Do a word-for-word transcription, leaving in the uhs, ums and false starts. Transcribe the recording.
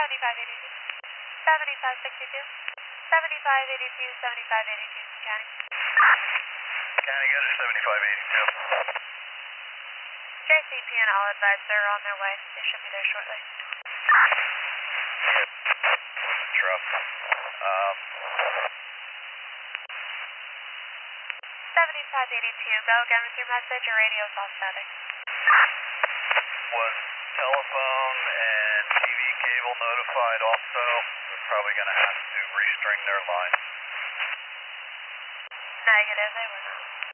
seventy-five eighty-two. seventy-five sixty-two. seventy-five eighty-two, seventy-five eighty-two, County. County, go to seventy-five eighty-two. J C P and all advise they're on their way. They should be there shortly. Yep. The truck. Um, seventy-five eighty-two, go again with your message. Your radio's off static. was telephone and T V cable notified also? We're probably going to have to restring their line. Negative, they were not.